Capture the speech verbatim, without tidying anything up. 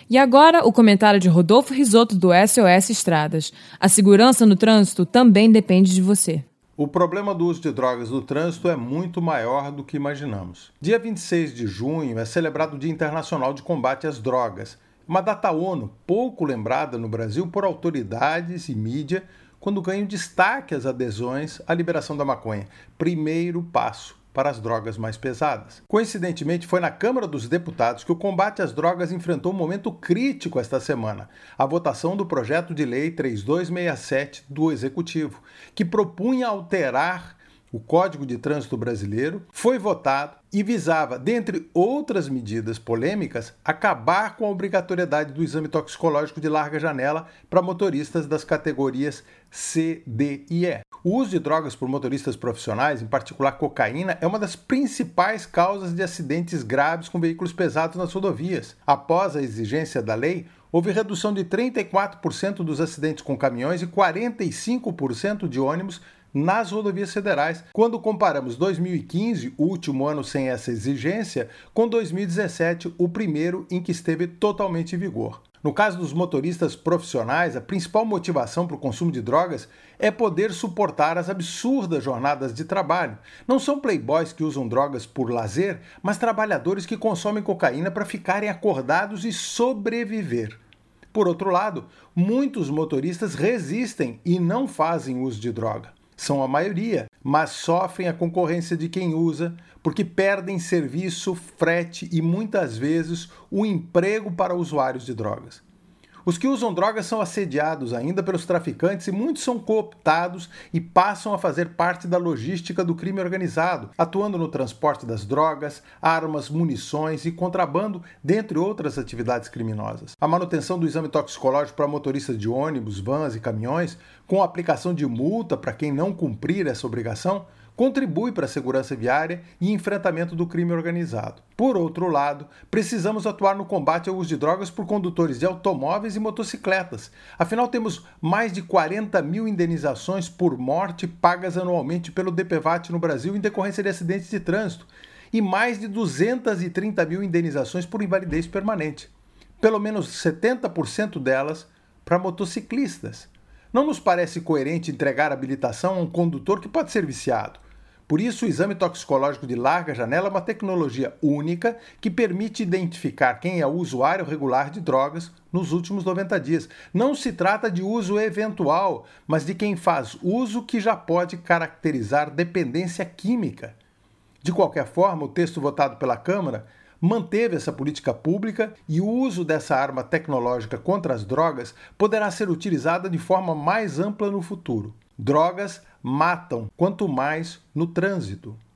E agora, o comentário de Rodolfo Risotto, do S O S Estradas. A segurança no trânsito também depende de você. O problema do uso de drogas no trânsito é muito maior do que imaginamos. Dia vinte e seis de junho é celebrado o Dia Internacional de Combate às Drogas, uma data ONU pouco lembrada no Brasil por autoridades e mídia quando ganham destaque as adesões à liberação da maconha, primeiro passo para as drogas mais pesadas. Coincidentemente, foi na Câmara dos Deputados que o combate às drogas enfrentou um momento crítico esta semana, a votação do projeto de lei três dois seis sete do Executivo, que propunha alterar o Código de Trânsito Brasileiro, foi votado e visava, dentre outras medidas polêmicas, acabar com a obrigatoriedade do exame toxicológico de larga janela para motoristas das categorias C, D e E. O uso de drogas por motoristas profissionais, em particular cocaína, é uma das principais causas de acidentes graves com veículos pesados nas rodovias. Após a exigência da lei, houve redução de trinta e quatro por cento dos acidentes com caminhões e quarenta e cinco por cento de ônibus nas rodovias federais, quando comparamos dois mil e quinze, o último ano sem essa exigência, com dois mil e dezessete, o primeiro em que esteve totalmente em vigor. No caso dos motoristas profissionais, a principal motivação para o consumo de drogas é poder suportar as absurdas jornadas de trabalho. Não são playboys que usam drogas por lazer, mas trabalhadores que consomem cocaína para ficarem acordados e sobreviver. Por outro lado, muitos motoristas resistem e não fazem uso de droga. São a maioria, mas sofrem a concorrência de quem usa, porque perdem serviço, frete e muitas vezes o emprego para usuários de drogas. Os que usam drogas são assediados ainda pelos traficantes e muitos são cooptados e passam a fazer parte da logística do crime organizado, atuando no transporte das drogas, armas, munições e contrabando, dentre outras atividades criminosas. A manutenção do exame toxicológico para motoristas de ônibus, vans e caminhões, com a aplicação de multa para quem não cumprir essa obrigação, contribui para a segurança viária e enfrentamento do crime organizado. Por outro lado, precisamos atuar no combate ao uso de drogas por condutores de automóveis e motocicletas. Afinal, temos mais de quarenta mil indenizações por morte pagas anualmente pelo D P V A T no Brasil em decorrência de acidentes de trânsito e mais de duzentas e trinta mil indenizações por invalidez permanente. Pelo menos setenta por cento delas para motociclistas. Não nos parece coerente entregar habilitação a um condutor que pode ser viciado. Por isso, o exame toxicológico de larga janela é uma tecnologia única que permite identificar quem é usuário regular de drogas nos últimos noventa dias. Não se trata de uso eventual, mas de quem faz uso que já pode caracterizar dependência química. De qualquer forma, o texto votado pela Câmara manteve essa política pública e o uso dessa arma tecnológica contra as drogas poderá ser utilizada de forma mais ampla no futuro. Drogas matam, quanto mais no trânsito.